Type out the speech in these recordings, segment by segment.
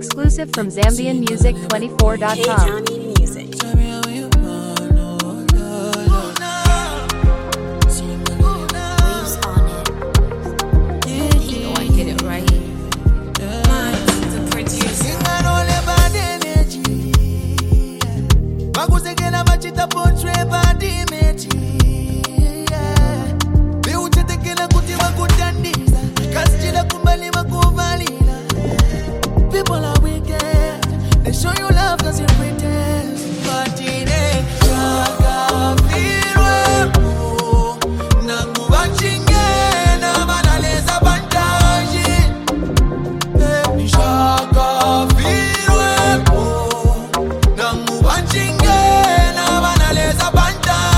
Exclusive from ZambianMusic24.com. Music. Waves on it. You know I get it right. The producer. People are wicked. They show you love cause you pretend. But it ain't shaka virwepo. Nangu wachinge na banaleza bandaji. Baby shaka virwepo. Nangu wachinge na banaleza bandaji.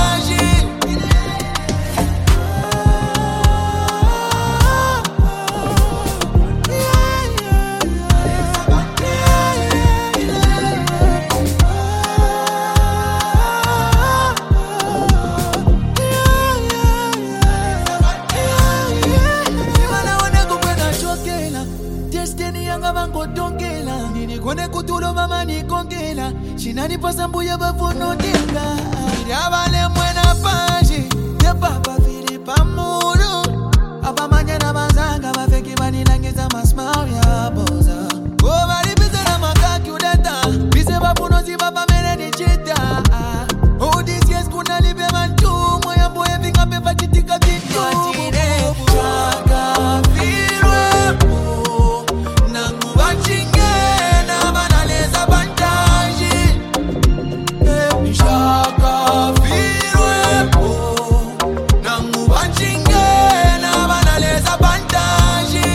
Kone kutulo mama ni kongela Shinani pasa mbuya bavuno dinga Irabale mwena panji Ye papa fili pamuru Apa manya na bazanga Mafeki manilangiza masmau ya boza Kovali bize na makaki udeta Bize babuno zibaba mene ni chita Oh this yes kuna libe mantu Moya mboye vinga pepa chitika vitu Watine Chaka virwepo Nangu wachinge Shaka virwepo Nangu wachinge na banaleza bandaji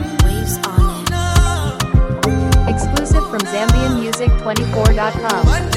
Exclusive from ZambianMusic24.com.